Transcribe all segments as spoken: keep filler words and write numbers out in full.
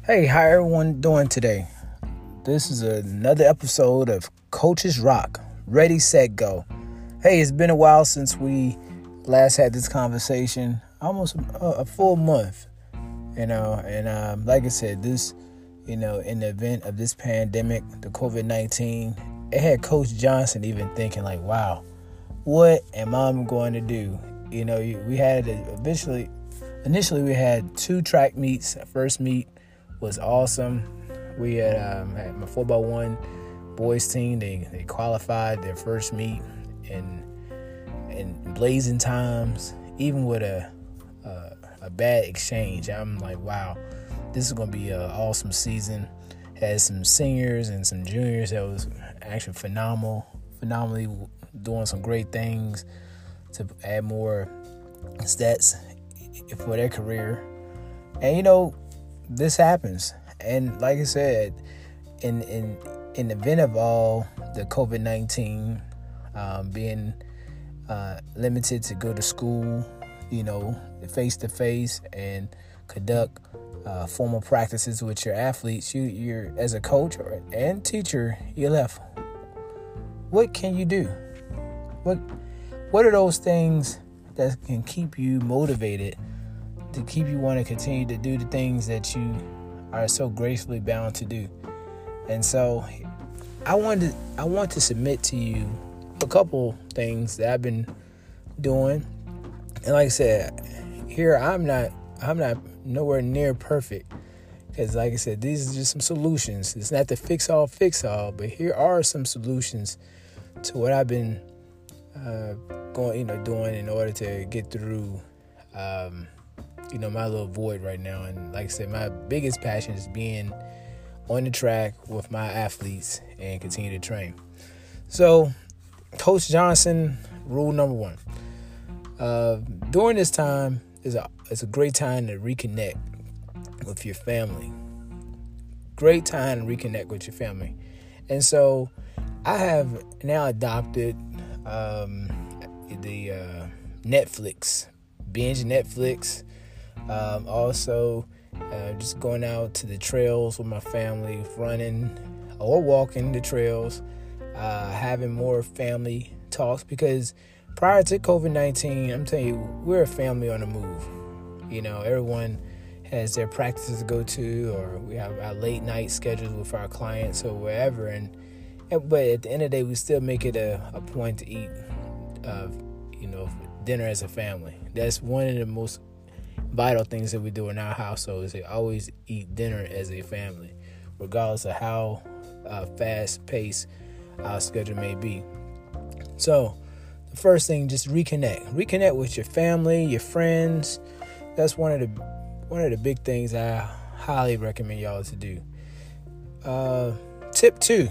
Hey, how everyone doing today? This is another episode of Coaches Rock. Ready, set, go. Hey, it's been a while since we last had this conversation. Almost a, a full month, you know. And um, like I said, this, you know, in the event of this pandemic, the covid nineteen, it had Coach Johnson even thinking like, wow, what am I going to do? You know, we had eventually, initially we had two track meets. First meet was awesome. We had, um, had my four by one boys team. They they qualified their first meet in in blazing times, even with a a, a bad exchange. I'm like, wow, this is going to be an awesome season. Had some seniors and some juniors that was actually phenomenal, phenomenally doing some great things to add more stats for their career. And you know, this happens, and like I said, in in in the event of all the covid nineteen um, being uh, limited to go to school, you know, face to face and conduct uh, formal practices with your athletes, you you're as a coach or, and teacher, you're left. What can you do? What what are those things that can keep you motivated, to keep you want to continue to do the things that you are so gracefully bound to do? And so I wanted to, I want to submit to you a couple things that I've been doing. And like I said, here I'm not I'm not nowhere near perfect, because like I said, these are just some solutions. It's not the fix all fix all, but here are some solutions to what I've been uh, going, you know, doing in order to get through um, you know, my little void right now. And like I said, my biggest passion is being on the track with my athletes and continue to train. So, Coach Johnson, rule number one. Uh, during this time is a it's a great time to reconnect with your family. Great time to reconnect with your family. And so, I have now adopted um, the uh, Netflix, binge Netflix. Um, also, uh, just going out to the trails with my family, running or walking the trails, uh, having more family talks, because prior to covid nineteen, I'm telling you, we're a family on the move. You know, everyone has their practices to go to, or we have our late night schedules with our clients or wherever. And, and but at the end of the day, we still make it a, a point to eat, uh, you know, dinner as a family. That's one of the most vital things that we do in our household, is to always eat dinner as a family, regardless of how uh, fast-paced our schedule may be. So, the first thing, just reconnect. Reconnect with your family, your friends. That's one of the one of the big things I highly recommend y'all to do. Uh, tip two: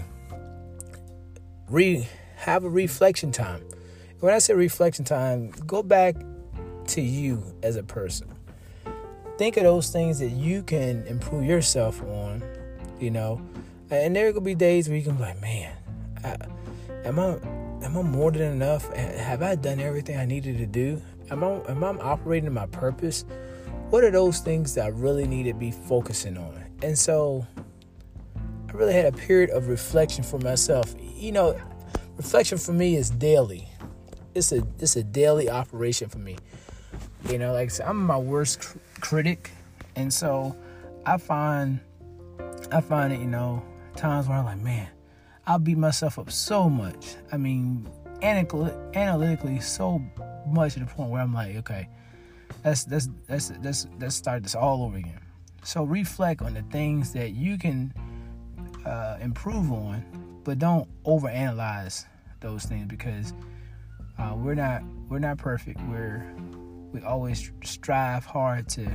re have a reflection time. When I say reflection time, go back to you as a person. Think of those things that you can improve yourself on, you know. And there will be days where you can be like, man, I, am I am I more than enough? Have I done everything I needed to do? Am I, am I operating in my purpose? What are those things that I really need to be focusing on? And so I really had a period of reflection for myself. You know, reflection for me is daily. It's a it's a daily operation for me. You know, like I said, I'm my worst cr- critic, and so I find I find it, you know, times where I'm like, man, I'll beat myself up so much. I mean, analytically, analytically so much to the point where I'm like, okay, let's let's let's let's let's start this all over again. So reflect on the things that you can uh, improve on, but don't overanalyze those things, because uh, we're not we're not perfect. We're We always strive hard to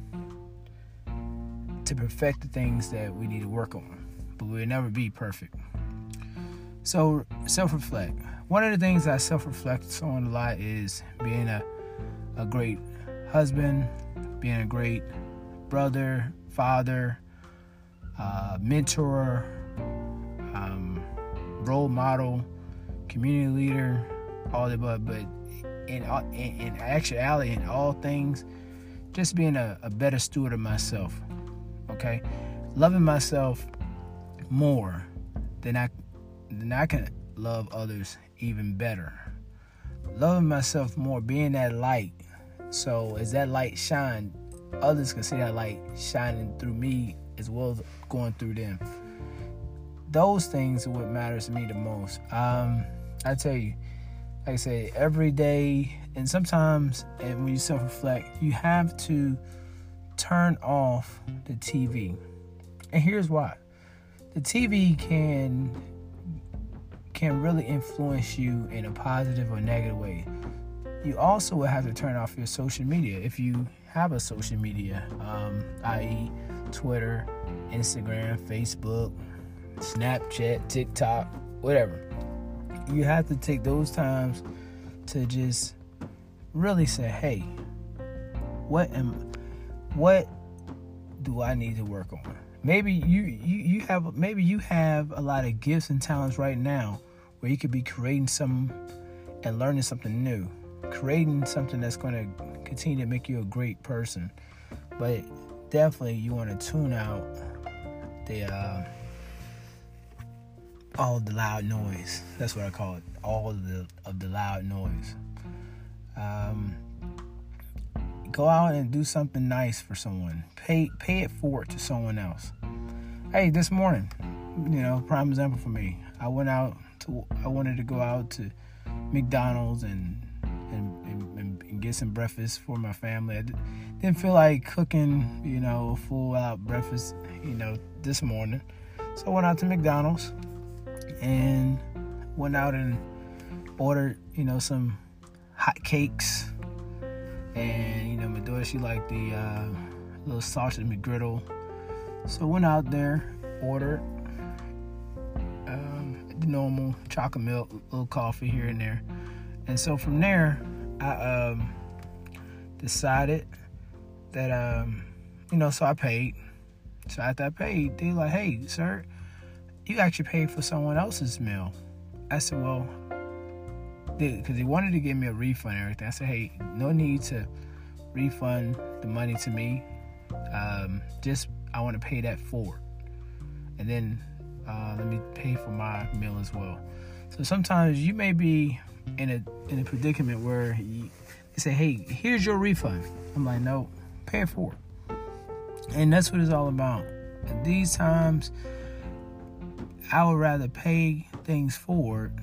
to perfect the things that we need to work on, but we'll never be perfect. So self-reflect. One of the things I self-reflect on a lot is being a, a great husband, being a great brother, father, uh, mentor, um, role model, community leader, all the above. But in, in, in actuality, in all things, just being a, a better steward of myself. Okay, loving myself more than I, then I can love others even better. Loving myself more, being that light. So as that light shine, others can see that light shining through me as well as going through them. Those things are what matters to me the most. Um, I tell you, like I say, every day, and sometimes, and when you self-reflect, you have to turn off the T V. And here's why. The T V can can really influence you in a positive or negative way. You also will have to turn off your social media if you have a social media, um, that is. Twitter, Instagram, Facebook, Snapchat, TikTok, whatever. You have to take those times to just really say, hey, what am, what do I need to work on? Maybe you, you, you have maybe you have a lot of gifts and talents right now where you could be creating some and learning something new, creating something that's going to continue to make you a great person. But definitely you want to tune out the uh, all of the loud noise. That's what I call it. All of the of the loud noise. Um, go out and do something nice for someone. Pay pay it forward to someone else. Hey, this morning, you know, prime example for me. I went out to. I wanted to go out to McDonald's and and, and, and get some breakfast for my family. I didn't feel like cooking, you know, full out breakfast, you know, this morning. So I went out to McDonald's and went out and ordered, you know, some hot cakes. And, you know, my daughter, she liked the uh, little sausage McGriddle. So I went out there, ordered um, the normal chocolate milk, little coffee here and there. And so from there, I um, decided that, um, you know, so I paid. So after I paid, they like, hey, sir, you actually paid for someone else's meal. I said, well, because they wanted to give me a refund and everything. I said, hey, no need to refund the money to me. Um, just, I want to pay that forward. And then uh, let me pay for my meal as well. So sometimes you may be in a in a predicament where you, they say, hey, here's your refund. I'm like, no, pay it forward. And that's what it's all about. At these times, I would rather pay things forward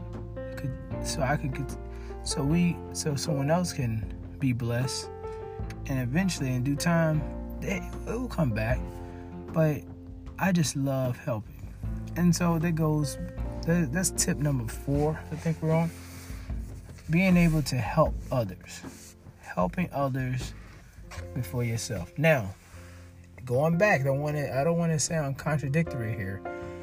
so I could, so we, so someone else can be blessed, and eventually, in due time, they, it will come back. But I just love helping, and so that goes. That, that's tip number four. I think we're on. Being able to help others, helping others before yourself. Now, going back, don't want to. I don't want to sound contradictory here.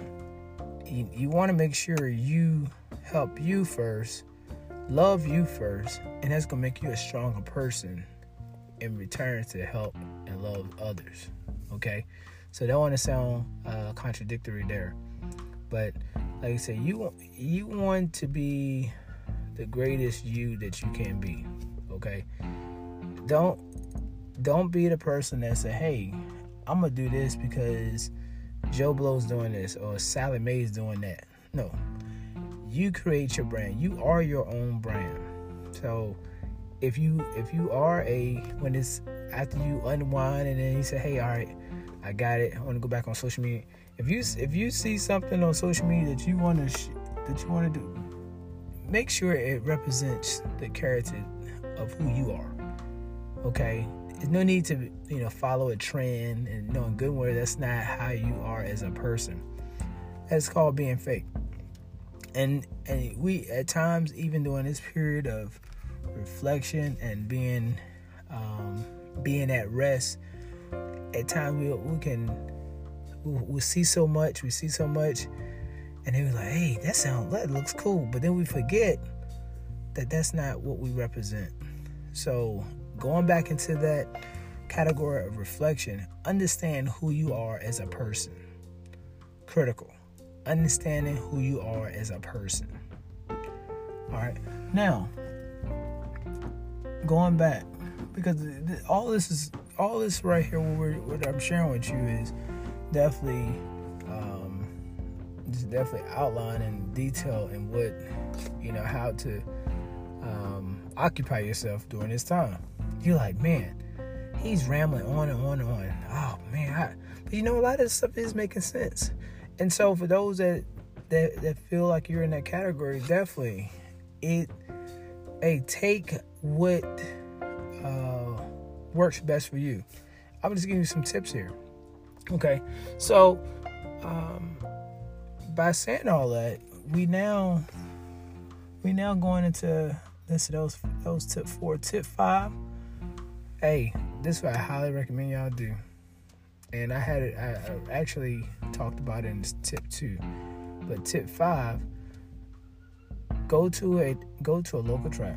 You, you want to make sure you help you first, love you first, and that's going to make you a stronger person in return to help and love others, okay? So don't want to sound uh, contradictory there. But like I said, you, you want to be the greatest you that you can be, okay? Don't, don't be the person that say, hey, I'm going to do this because Joe Blow's doing this or Sally Mae's doing that. No. You create your brand. You are your own brand. So if you if you are a, when it's after you unwind and then you say, hey, all right, I got it, I want to go back on social media. If you if you see something on social media that you want to sh- that you want to do, make sure it represents the character of who you are. Okay, there's no need to you know follow a trend and knowing good word. That's not how you are as a person. That's called being fake. And and we, at times, even during this period of reflection and being um, being at rest, at times we we can we we'll see so much, we see so much, and then we're like, hey, that sounds that looks cool, but then we forget that that's not what we represent. So going back into that category of reflection, understand who you are as a person. Critical. Understanding who you are as a person. All right. Now, going back, because all this is all this right here, what, we're, what I'm sharing with you is definitely, um, just definitely outline in detail in what, you know, how to um, occupy yourself during this time. You're like, man, he's rambling on and on and on. Oh man, I, but you know, a lot of this stuff is making sense. And so for those that that, that feel like you're in that category, definitely, it, hey, take what uh, works best for you. I'm just giving you some tips here. Okay, so um, by saying all that, we now we now going into this those those tip four, tip five. Hey, this is what I highly recommend y'all do. And I had it. I, I actually talked about it in this tip two, but tip five: go to a go to a local track,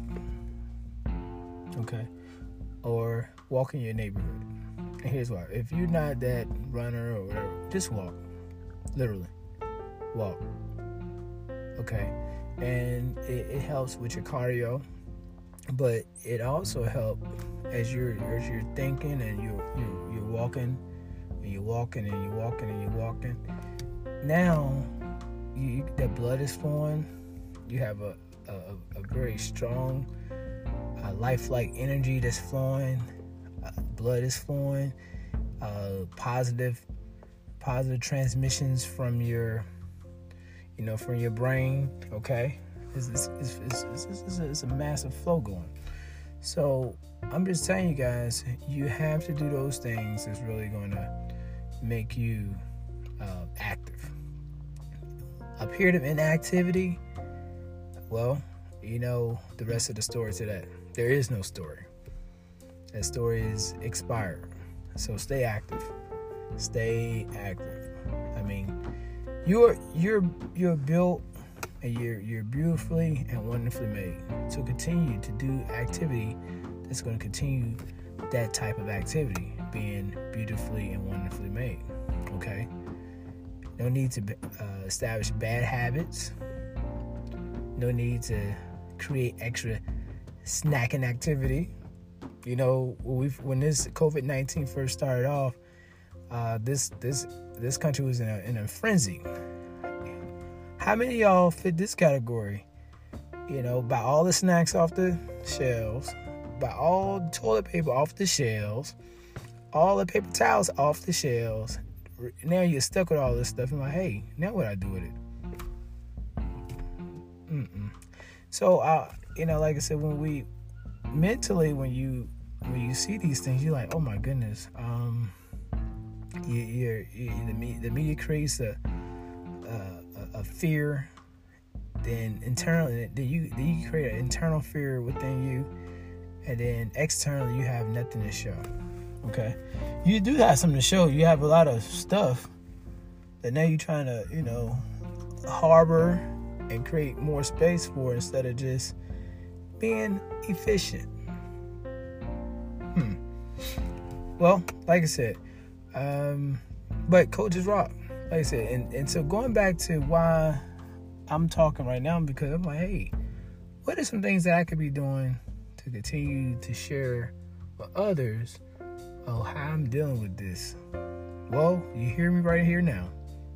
okay, or walk in your neighborhood. And here's why: if you're not that runner or whatever, just walk, literally, walk, okay. And it, it helps with your cardio, but it also helps as you're as you're thinking and you you you're walking. And you're walking and you're walking and you're walking. Now, you, that blood is flowing. You have a, a, a very strong, uh, lifelike energy that's flowing. Uh, blood is flowing. Uh, positive, positive transmissions from your, you know, from your brain. Okay, it's it's it's, it's, it's, it's, a, it's a massive flow going. So I'm just telling you guys, you have to do those things. That's really going to make you uh, active. A period of inactivity, well, you know the rest of the story to that. There is no story. That story is expired. So stay active. Stay active. I mean, you're you're you're built and you're you're beautifully and wonderfully made. So continue to do activity that's going to continue that type of activity, being beautifully and wonderfully made. Okay, no need to uh, establish bad habits. No need to create extra snacking activity. You know, when we when this covid nineteen first started off, uh, this this this country was in a in a frenzy. How many of y'all fit this category? You know, buy all the snacks off the shelves, buy all the toilet paper off the shelves, all the paper towels off the shelves. Now you're stuck with all this stuff. I'm like, hey, now what I do with it? Mm-mm. So, uh, you know, like I said, when we mentally, when you when you see these things, you're like, oh my goodness. Um, you, you're, you, the media, the media creates a, a a fear. Then internally, then you then you create an internal fear within you, and then externally, you have nothing to show. Okay, you do have something to show. You have a lot of stuff that now you're trying to, you know, harbor and create more space for instead of just being efficient. Hmm. Well, like I said, um, but coaches rock. Like I said, and, and so going back to why I'm talking right now, because I'm like, hey, what are some things that I could be doing to continue to share with others? Oh, how I'm dealing with this. Well, you hear me right here now.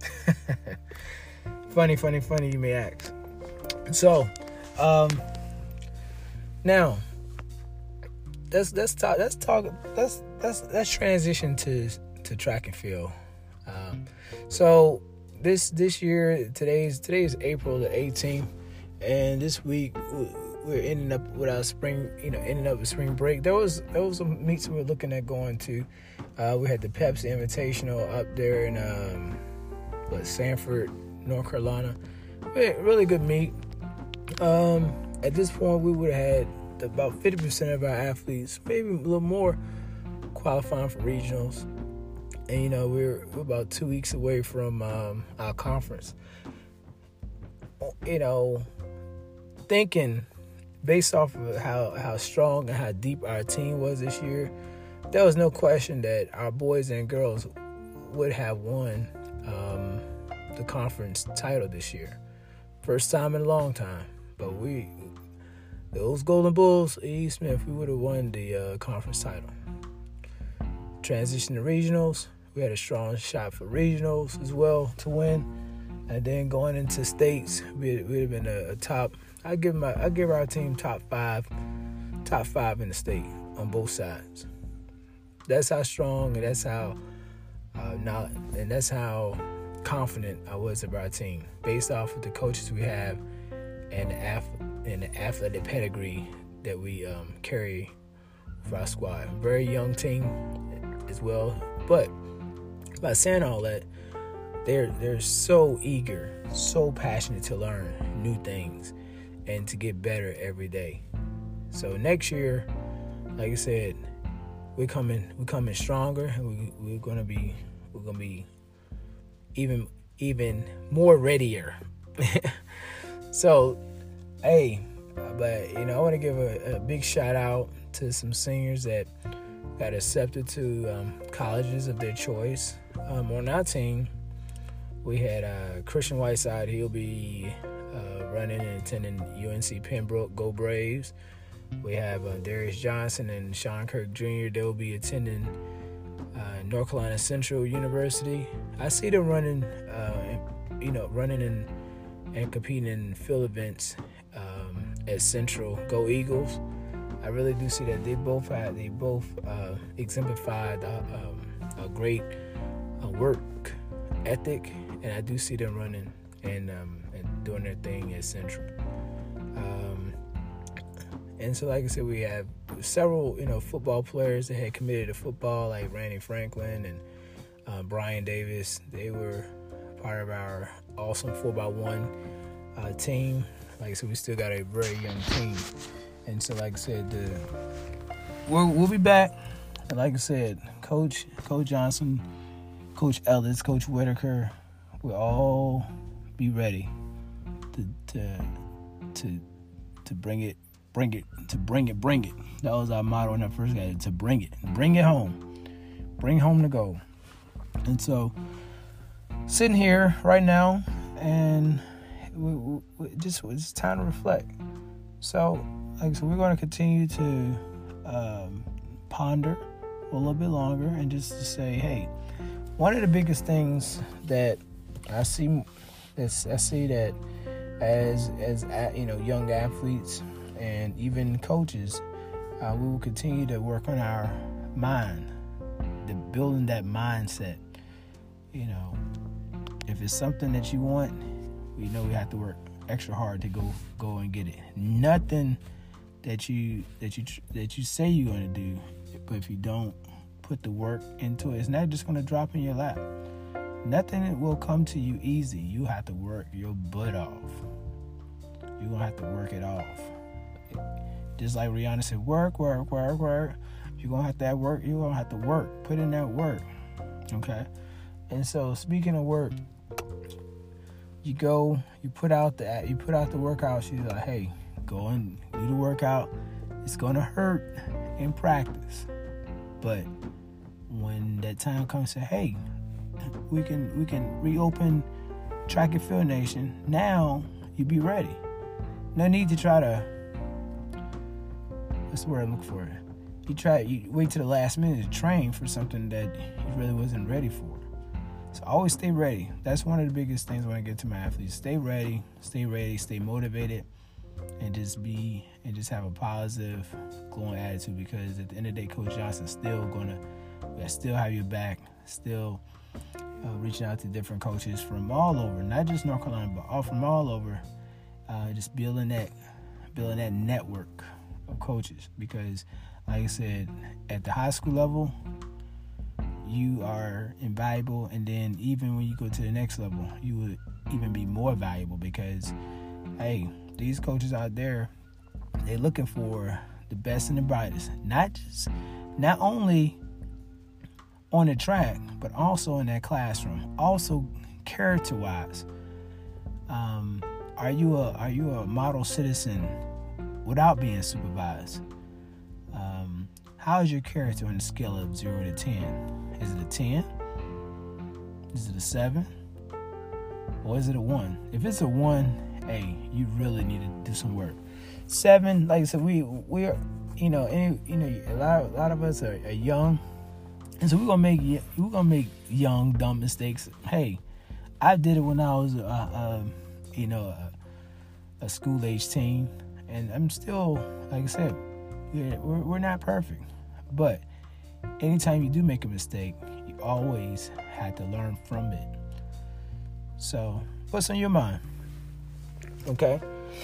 funny, funny, funny, you may ask. So, um, now let's let's talk. Let's talk. Let's let's let's transition to to track and field. Um, so this this year, today's today is April the eighteenth, and this week we're ending up with our spring, you know, ending up with spring break. There was there was some meets we were looking at going to. Uh, we had the Pepsi Invitational up there in um, what, Sanford, North Carolina. Really, really good meet. Um, at this point, we would have had about fifty percent of our athletes, maybe a little more, qualifying for regionals. And, you know, we're, we're about two weeks away from um, our conference. You know, thinking based off of how, how strong and how deep our team was this year, there was no question that our boys and girls would have won um, the conference title this year. First time in a long time. But we, those Golden Bulls, E. Smith, we would have won the uh, conference title. Transition to regionals, we had a strong shot for regionals as well to win. And then going into states, we'd, we'd have been a, a top. I give my I give our team top five, top five in the state on both sides. That's how strong and that's how uh, not and that's how confident I was of our team, based off of the coaches we have and the, ath- and the athletic pedigree that we um, carry for our squad. Very young team as well, but by saying all that, they're they're so eager, so passionate to learn new things and to get better every day. So next year, like I said, we're coming we're coming stronger, and we, we're gonna be we're gonna be even even more readier. So, hey, but you know, I want to give a, a big shout out to some seniors that got accepted to um, colleges of their choice. Um, on our team, we had uh, Christian Whiteside. He'll be uh, running and attending U N C Pembroke. Go Braves. We have uh, Darius Johnson and Sean Kirk Junior They'll be attending uh, North Carolina Central University. I see them running, uh, you know, running and and competing in field events um, at Central. Go Eagles! I really do see that they both had they both uh, exemplified uh, um, a great uh, work ethic, and I do see them running and um, and doing their thing at Central. Um, and so, like I said, we have several you know football players that had committed to football, like Randy Franklin and uh, Brian Davis. They were part of our awesome four by one uh, team. Like I said, we still got a very young team. And so, like I said, the, we'll, we'll be back. And like I said, Coach Coach Johnson, Coach Ellis, Coach Whitaker, we'll all be ready to to to to bring it, bring it, to bring it, bring it. That was our motto when I first got it, to bring it, bring it home, bring home the goal. And so, sitting here right now, and we, we, we just it's time to reflect. So, like so, we're going to continue to um, ponder a little bit longer, and just to say, hey, one of the biggest things that I see, is I see that as as you know, young athletes and even coaches, uh, we will continue to work on our mind, the building that mindset. You know, if it's something that you want, we know we have to work extra hard to go go and get it. Nothing that you that you that you say you're going to do, but if you don't put the work into it, it's not just going to drop in your lap. Nothing will come to you easy. You have to work your butt off. You're going to have to work it off. Just like Rihanna said, work, work, work, work. You're going to have to have work. You're going to have to work. Put in that work. Okay? And so, speaking of work, you go, you put out the you put out the workouts. You're like, hey, go and do the workout. It's gonna hurt in practice, but when that time comes, say, hey, we can we can reopen Track and Field Nation. Now you be ready. No need to try to. What's the word I'm looking for? You try you wait to the last minute to train for something that you really wasn't ready for. So always stay ready. That's one of the biggest things when I get to my athletes. Stay ready, stay ready, stay motivated, and just be and just have a positive, glowing attitude. Because at the end of the day, Coach Johnson's still gonna, still have your back. Still uh, reaching out to different coaches from all over, not just North Carolina, but all from all over. Uh, just building that, building that network of coaches. Because, like I said, at the high school level, you are invaluable, and then even when you go to the next level, you would even be more valuable, because, hey, these coaches out there, they're looking for the best and the brightest, not just, not only on the track, but also in that classroom, also character-wise. Um, are you a are you a model citizen without being supervised? Um, how is your character on the scale of zero to ten? Is it a ten? Is it a seven? Or is it a one? If it's a one, hey, you really need to do some work. Seven, like I said, we we're you know, any, you know, a lot a lot of us are, are young, And so we're gonna make we're gonna make young dumb mistakes. Hey, I did it when I was, uh, uh, you know, a, a school age teen, and I'm still, like I said, we're, we're not perfect. But anytime you do make a mistake, you always have to learn from it. So, what's on your mind? Okay.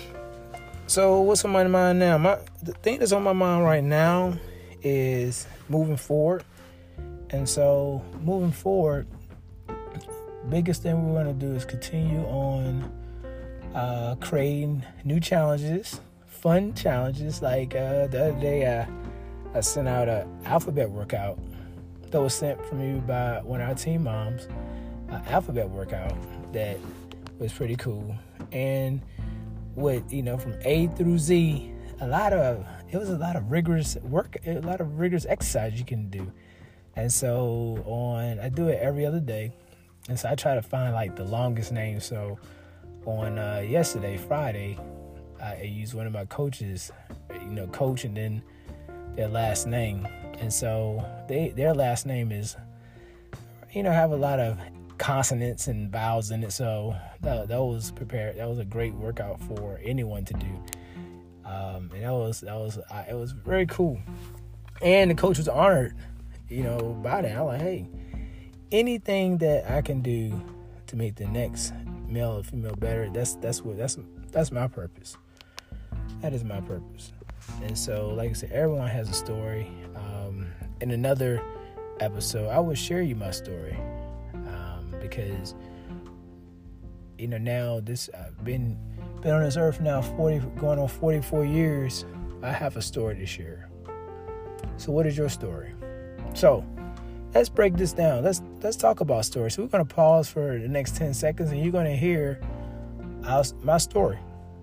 So, what's on my mind now? My the thing that's on my mind right now is moving forward. And so, moving forward, biggest thing we're going to do is continue on uh, creating new challenges, fun challenges. Like uh, the other day, I, I sent out an alphabet workout that was sent for me by one of our team moms, an alphabet workout that was pretty cool. And with, you know, from A through Z, a lot of, it was a lot of rigorous work, a lot of rigorous exercise you can do. And so on, I do it every other day. And so I try to find like the longest name. So on uh, yesterday, Friday, I used one of my coaches, you know, coach and then their last name. And so they their last name is, you know, have a lot of consonants and vowels in it. So that, that was prepared. That was a great workout for anyone to do. Um, and that was, that was, uh, it was very cool. And the coach was honored, you know, by that. I'm like, hey, anything that I can do to make the next male or female better, that's that's what that's that's my purpose. That is my purpose. And so, like I said, everyone has a story. Um, in another episode, I will share you my story um, because you know now this I've been been on this earth now forty going on forty-four years. I have a story to share. So, what is your story? So, let's break this down. Let's let's talk about stories. So we're going to pause for the next ten seconds, and you're going to hear our, my story.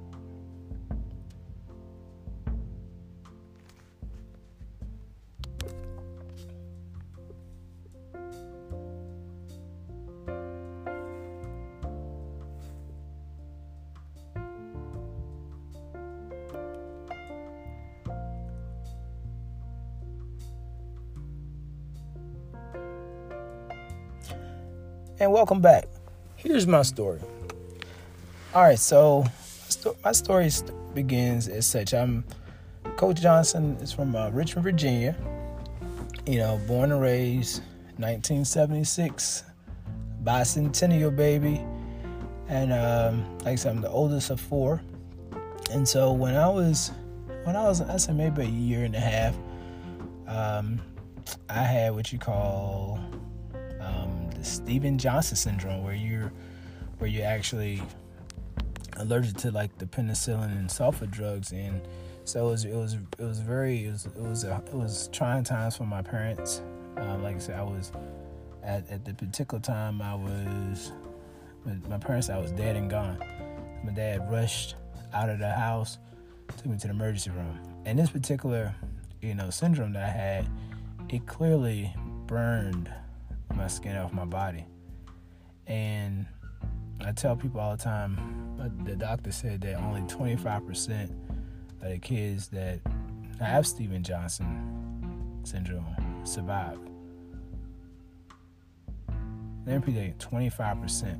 And welcome back. Here's my story. All right, so my story begins as such. I'm Coach Johnson is from uh, Richmond, Virginia. You know, born and raised nineteen seventy-six, bicentennial baby, and um, like I said, I'm the oldest of four. And so when I was, when I was, I said maybe a year and a half, um, I had what you call Um, the Stevens-Johnson syndrome, where you're where you're actually allergic to like the penicillin and sulfa drugs, and so it was it was it was very it was it was a, it was trying times for my parents. Um, like I said, I was at at the particular time I was my parents I was dead and gone. My dad rushed out of the house, took me to the emergency room, and this particular you know syndrome that I had, it clearly burned my skin off my body. And I tell people all the time, the doctor said that only twenty-five percent of the kids that have Stevens-Johnson syndrome survive. Let me repeat that, twenty-five percent.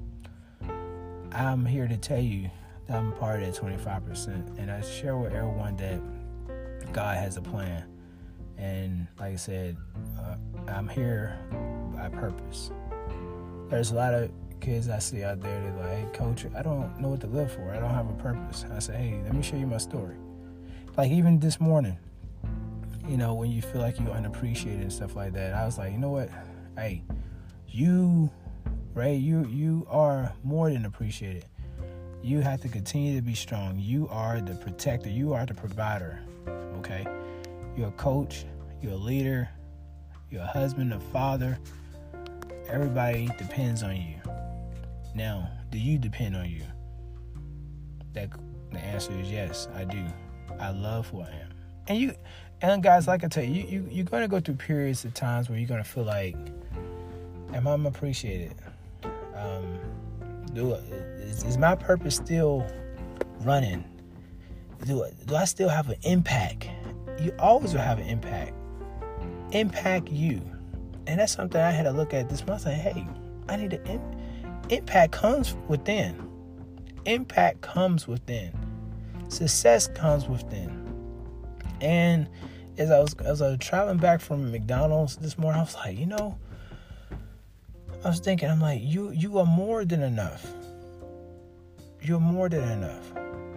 I'm here to tell you that I'm part of that twenty-five percent, and I share with everyone that God has a plan. And like I said, uh, I'm here by purpose. There's a lot of kids I see out there that are like, hey, coach, I don't know what to live for. I don't have a purpose. I say, hey, let me show you my story. Like even this morning, you know, when you feel like you're unappreciated and stuff like that, I was like, you know what? Hey, you, Ray, you you are more than appreciated. You have to continue to be strong. You are the protector. You are the provider. Okay? You're a coach. You're a leader. You're a husband, a father. Everybody depends on you. Now, do you depend on you? That the answer is yes, I do. I love who I am. And you, and guys, like I tell you, you, you you're gonna go through periods of times where you're gonna feel like, am I appreciated? Um, do is, is my purpose still running? Do do I still have an impact? You always will have an impact. Impact you. And that's something I had to look at this month. Like, hey, I need to, in, impact comes within. Impact comes within. Success comes within. And as I was as I was traveling back from McDonald's this morning, I was like, you know, I was thinking, I'm like, you you are more than enough. You're more than enough.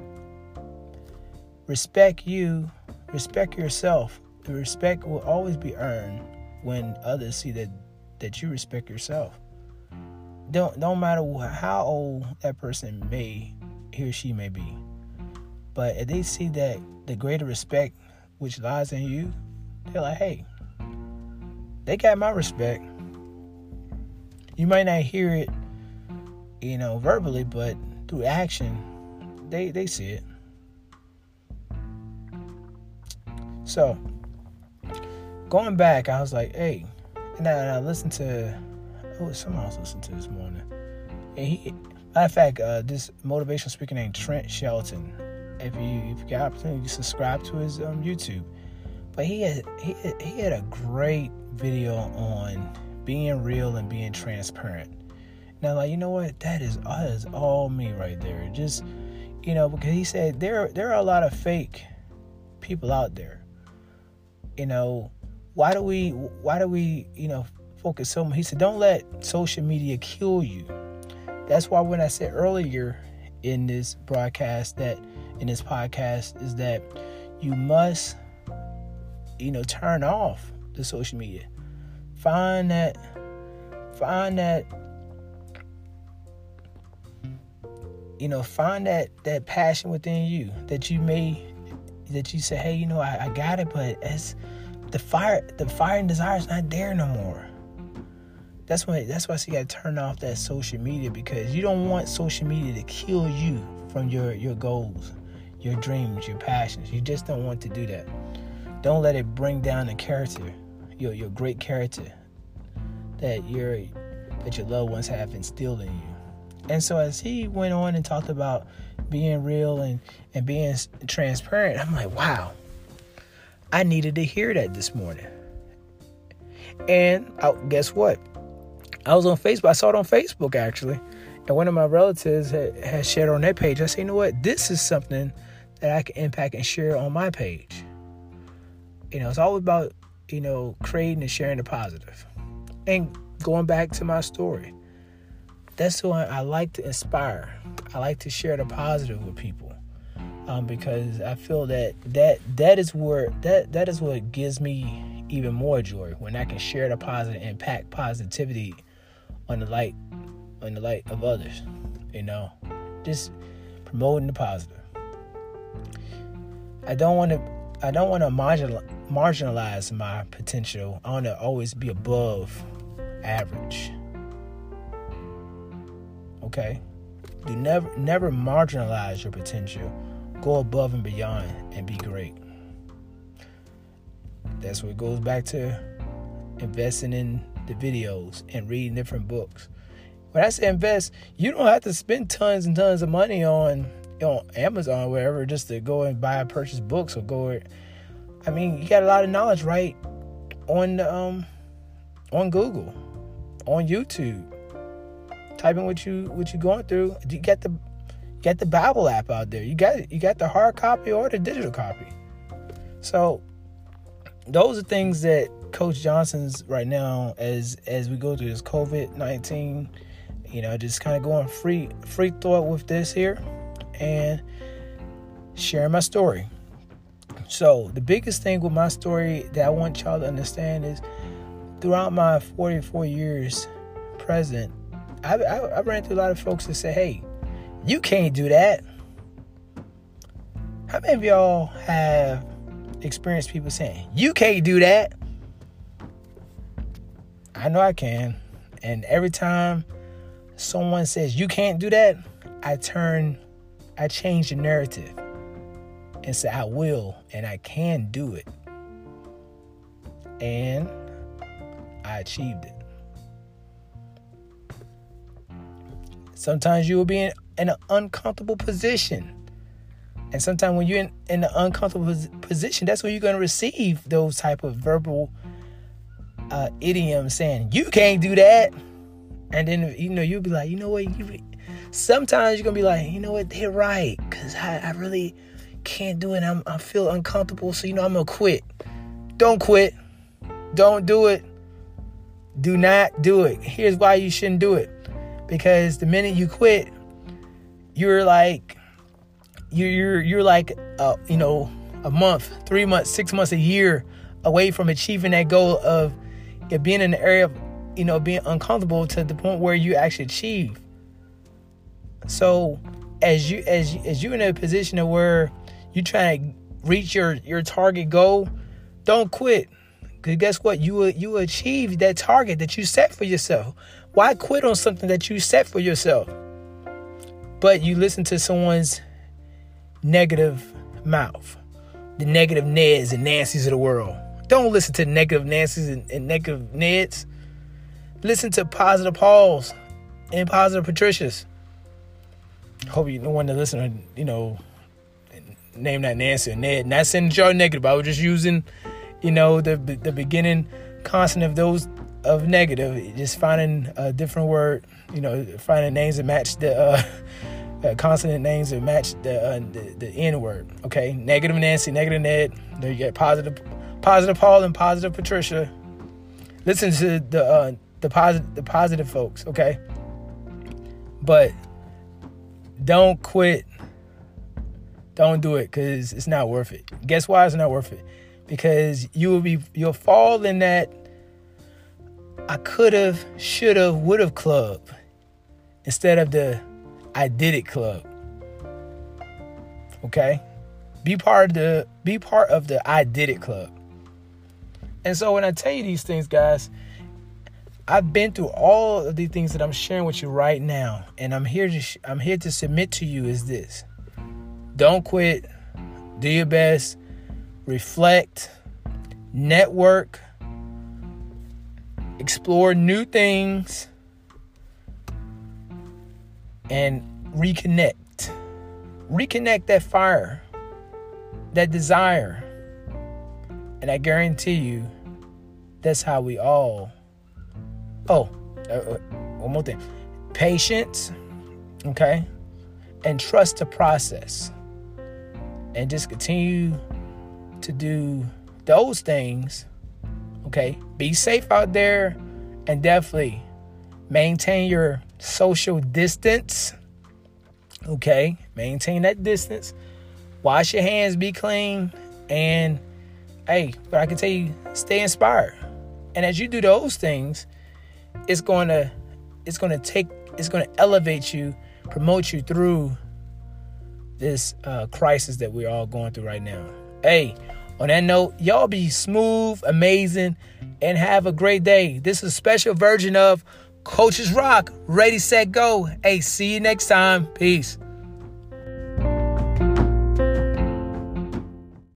Respect you, respect yourself. The respect will always be earned when others see that, that you respect yourself. Don't don't matter how old that person may, he or she may be. But if they see that the greater respect which lies in you, they're like, hey, they got my respect. You might not hear it, you know, verbally, but through action, they, they see it. So, going back, I was like, hey, and I, and I listened to, oh, someone else listened to this morning. And he, matter of fact, uh, this motivational speaker named Trent Shelton. If you if you got opportunity, you subscribe to his um, YouTube. But he had he had, he had a great video on being real and being transparent. Now, like, you know what? That is that is all me right there. Just, you know, because he said there there are a lot of fake people out there. You know, why do we why do we you know focus so much? He said, don't let social media kill you. That's why when I said earlier in this broadcast that in this podcast is that you must, you know, turn off the social media. Find that, find that, you know, find that, that passion within you that you may, that you say, hey, you know, I, I got it, but as the fire, the fire and desire is not there no more. That's why, that's why you got to turn off that social media, because you don't want social media to kill you from your, your goals, your dreams, your passions. You just don't want to do that. Don't let it bring down the character, your your great character that your that your loved ones have instilled in you. And so as he went on and talked about being real and, and being transparent, I'm like, wow, I needed to hear that this morning. And oh, guess what? I was on Facebook. I saw it on Facebook, actually. And one of my relatives had, had shared on their page. I said, you know what? This is something that I can impact and share on my page. You know, it's all about, you know, creating and sharing the positive. And going back to my story, that's who I, I like to inspire. I like to share the positive with people, um, because I feel that that that is where that that is what gives me even more joy, when I can share the positive, impact positivity on the light, on the light of others. You know, just promoting the positive. I don't want to. I don't want to marginal, marginalize my potential. I want to always be above average. Okay, do never, never marginalize your potential. Go above and beyond and be great. That's what goes back to investing in the videos and reading different books. When I say invest, you don't have to spend tons and tons of money on. on Amazon or wherever just to go and buy and purchase books or go. I mean, you got a lot of knowledge right on um on Google, on YouTube. Type in what you what you going through. You got the you got the Bible app out there. You got you got the hard copy or the digital copy. So those are things that Coach Johnson's right now as as we go through this covid nineteen, you know, just kind of going free free thought with this here. And sharing my story. So the biggest thing with my story that I want y'all to understand is throughout my forty-four years present, I, I, I ran through a lot of folks that say, hey, you can't do that. How many of y'all have experienced people saying, you can't do that? I know I can. And every time someone says, you can't do that, I turn I changed the narrative and said, I will and I can do it. And I achieved it. Sometimes you will be in, in an uncomfortable position. And sometimes when you're in, in an uncomfortable position, that's when you're going to receive those type of verbal uh, idiom saying, you can't do that. And then, you know, you'll be like, you know what? You, sometimes you're going to be like, you know what? They're right. Because I, I really can't do it. I'm, I feel uncomfortable. So, you know, I'm going to quit. Don't quit. Don't do it. Do not do it. Here's why you shouldn't do it. Because the minute you quit, you're like, you're, you're, you're like, uh, you know, a month, three months, six months, a year away from achieving that goal of it being in the area of, you know, being uncomfortable to the point where you actually achieve. So as you, as, as you're in a position of where you're trying to reach your, your target goal, don't quit. Because guess what? You, you achieve that target that you set for yourself. Why quit on something that you set for yourself? But you listen to someone's negative mouth. The negative Neds and Nancys of the world. Don't listen to negative Nancys and, and negative Neds. Listen to positive Pauls and positive Patricias. Hope you don't want to listen to, you know, name that Nancy or Ned. Not saying that y'all negative. I was just using, you know, the the beginning consonant of those of negative. Just finding a different word. You know, finding names that match the uh, uh, consonant names that match the, uh, the the N word. Okay, negative Nancy, negative Ned. There you get positive, positive Paul and positive Patricia. Listen to the uh, the positive the positive folks. Okay, but don't quit. Don't do it because it's not worth it. Guess why it's not worth it? Because you will be you'll fall in that I could have, should have, would have club instead of the I did it club. Okay? Be part of the be part of the I did it club. And so when I tell you these things, guys, I've been through all of the things that I'm sharing with you right now, and I'm here to sh- I'm here to submit to you is this. Don't quit. Do your best. Reflect. Network. Explore new things. And reconnect. Reconnect that fire. That desire. And I guarantee you, that's how we all... Oh, uh, one more thing. Patience. Okay? And trust the process. And just continue to do those things. Okay? Be safe out there. And definitely maintain your social distance. Okay? Maintain that distance. Wash your hands. Be clean. And, hey, but I can tell you, stay inspired. And as you do those things, it's going to, it's going to take, it's going to elevate you, promote you through this uh, crisis that we're all going through right now. Hey, on that note, y'all be smooth, amazing, and have a great day. This is a special version of Coaches Rock, Ready, Set, Go. Hey, see you next time. Peace.